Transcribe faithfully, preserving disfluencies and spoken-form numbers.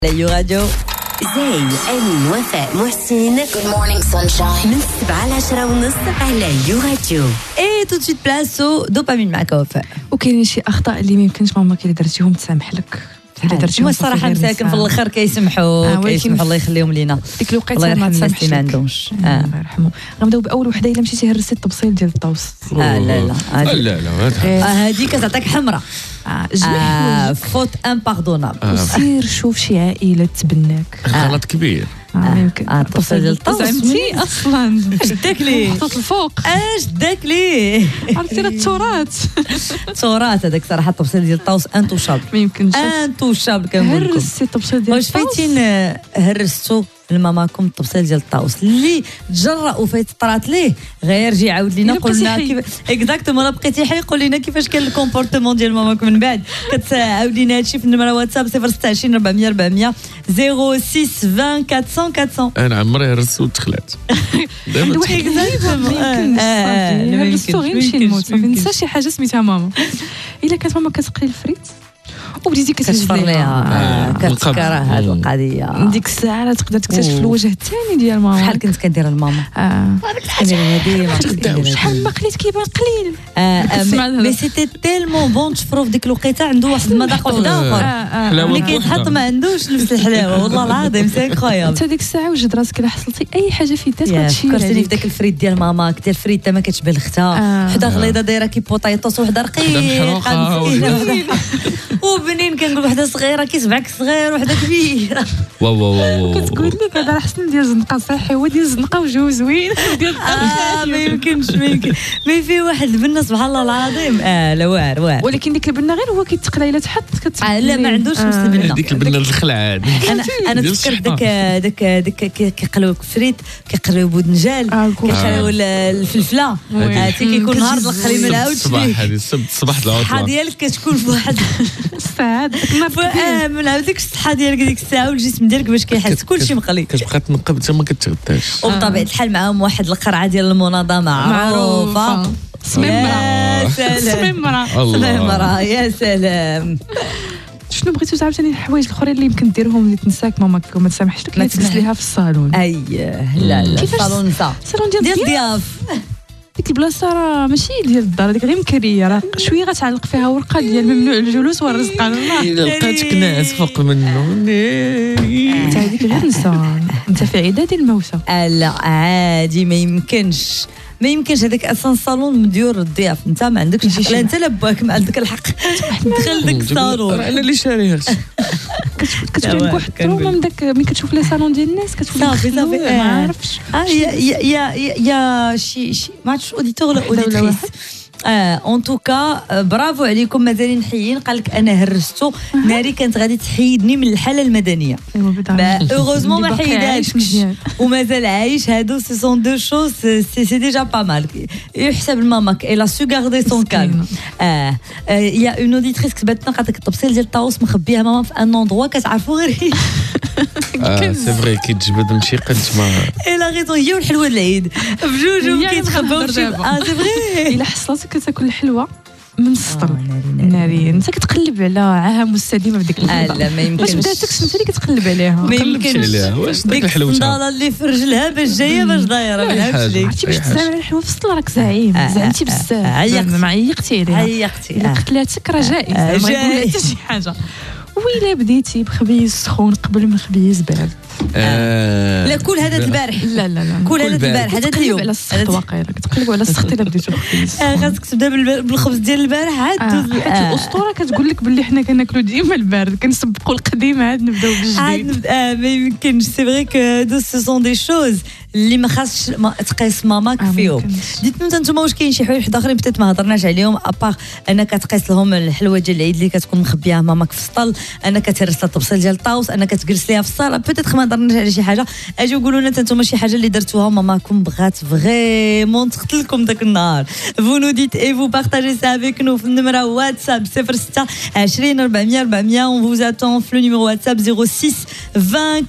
Radio Radio. زي أمين وفاء محسن. Good morning sunshine. من سبعة لعشرة ونص على يو راديو. Et tout de suite place au dopamine معك وفاء. وكاين شي أخطاء اللي ما يمكنش ماما كي درتيهم تسامح لك. اللي درتيهم الصراحة مساكن في الآخر كيسمحوا آه كيسمحوا الله يخليهم لينا. ديك الوقيته الله يرحم ما الناس تسامحش اللي ما عندهمش. الله يرحمه. غنبداو بأول وحدة إلا مشيتي هرستي التبصيل ديال الطوس. آه لا لا. لا لا هذه كتعطيك حمراء. جميع فوت امباردونابل. وسير شوف شي عائلة تبناك. غلط كبير. ما يمكن الطبسيل ديال الطوس زعمتي اصلا اش داك ليه محطوط الفوق اش داك ليه عرفتي التراث التراث هذاك صراحه الطبسيل ديال الطوس انتوشابل ما يمكنش انتوشابل كنقول لكم. هرستي الطبسيل ديال واش الطوس فايتين هرستو لماماكم الطبسيل ديال الطاوس اللي تجرأ وفايت طرات ليه غير جي عاود لينا قلنا كيف اكزاكتومون بقيتي حي قول لنا كيفاش كان الكومبورتمون ديال ماماكم من بعد كتعاود لينا هادشي في النمره واتساب صفر ستة عشرين أربعمية أربعمية صفر ستة عشرين أربعمية أربعمية. انا عمري هرست وتخلات عند واحد اكزاكتومون ما يمكنش يمشي الموت ما ننسى شي حاجه سميتها ماما الا كانت ماما كتقلي الفريت وبديتي كتفر ليها كتفكرها هاد القضيه ديك الساعه راه تقدر تكتشف الوجه الثاني ديال ماما. شحال كنت كندير لماما اه شحال ما قليت كيبان قليل مي سيتي تيلمون بون تشفرو في ديك الوقيته عنده واحد المذاق واحد اخر ملي كيتحط ما عندوش نفس الحلاوه والله العظيم سي انكرويابل. انت ديك الساعه وجد راسك الا حصلتي اي حاجه في يدك كتشي فكرتيني في داك الفريت ديال ماما ديال الفريته ما كتشبه لختها وحده غليظه دايره كي بوطيطوس وحده رقيقه وبنين كنقول وحده صغيره كي سبعك صغير وحده كبيره. واو واو كتقول لك هذا احسن ديال الزنقه صحي هو ديال الزنقه وجهه زوين وديال اه ما يمكنش ما يمكن ما في واحد البنه سبحان الله العظيم اه لا واعر واعر ولكن ديك البنه غير هو كيتقلى الا تحط كتقلى لا ما عندوش نفس البنه ديك البنه الخلعه انا انا تفكرت داك داك داك كيقليو فريت كيقليو بودنجال كيقليو الفلفله عرفتي كيكون نهار الاخر ما نعاودش الصباح هذه السبت صباح العطله الصحه ديالك كتكون في واحد الساعات اه ما نعاودلكش الصحه ديالك ديك الساعه والجسم ديالك باش كيحس كلشي مقلي كتبقى تنقب حتى ما كتغداش. وبطبيعه الحال معاهم واحد القرعه ديال المناضله معروفه سميمره سميمره سميمره يا سلام. شنو بغيتو عاوتاني الحوايج الاخرين اللي يمكن ديرهم اللي تنساك ماماك وما تسامحش لك تجلس ليها في الصالون؟ اي لا لا الصالون نسا الصالون ديال الضياف ديك البلاصه راه ماشي ديال الدار ديك غير مكريه راه شويه غتعلق فيها ورقه ديال ممنوع الجلوس والرزق على الله. الا لقيتك ناس فوق منه انت هذيك غير نسى انت في عداد الموتى. لا عادي ما يمكنش ما يمكنش هذاك اصلا الصالون مديور الضياف انت ما عندكش الحق لا انت لا باك ما عندك الحق دخل داك الصالون انا اللي شاريها كتولي لك واحد التروما من داك ملي كتشوف لي صالون ديال الناس كتولي صافي صافي ما عرفتش اه يا يا يا شي شي ما عرفتش اوديتور ولا اوديتريس اه اون توكا برافو عليكم مازالين حيين قال لك انا هرستو ناري كانت غادي تحيدني من الحاله المدنيه اوغوزمون ما حيدهاش ومازال عايش هادو سي سون دو شوز سي سي ديجا با مال يحسب لماماك الا سو غاردي سون كالم. اه يا اون اوديتريس كتبات لنا قالت لك الطبسيل ديال الطاوس مخبيها ماما في ان اندروا كتعرفوا غير اه سي فري كي تجبد مشي قد ما الا غيتو هي والحلوه العيد بجوج كيتخباو اه سي فري الا حصلتك كتاكل الحلوه من السطر ناريا انت كتقلب على عاهه مستديمه في ديك اللحظه. لا ما يمكنش باش بداتك انت اللي كتقلب عليها ما يمكنش واش ديك الحلوه الصنداله اللي في رجلها باش جايه باش دايره ما نعرفش ليك عرفتي باش تزعم على الحلوه في السطر راك زعيم زعمتي بزاف ما عيقتي عليها عيقتي قتلاتك راه جائز ما نقول حتى شي حاجه ويلا بديتي بخبيز سخون قبل من خبيز بارد. آه لا كل هذا البارح لا لا لا كل هذا البارح هذا اليوم على السخط واقيلا كتقلبوا على السخط الا بديتو الخبيز خاصك تبدا بالخبز ديال البارح عاد آه. الاسطوره كتقول لك باللي حنا كناكلوا ديما البارد كنسبقوا القديم عاد نبداو بالجديد. آه ما يمكنش سي فري كو دو سو سون دي شوز اللي ما خاصش تقيس ماماك آه فيهم. ديتو نتوما واش كاين شي حوايج واحد اخرين بتات ما هضرناش عليهم ابار انك كتقيس لهم الحلوه ديال العيد اللي كتكون مخبيها ماماك في السطل انك كتهرس لها الطبسيل ديال الطاوس انك كتجلس ليها في الصاله بتات ما هضرناش على شي حاجه اجي قولوا لنا نتوما شي حاجه اللي درتوها ماماكم بغات فريمون تقتلكم داك النهار. فو نو ديت اي فو بارطاجي سا افيك نو في النمره واتساب صفر ستة عشرين أربعمية أربعمية. اون فوز اتون في لو نيميرو واتساب صفر ستة عشرين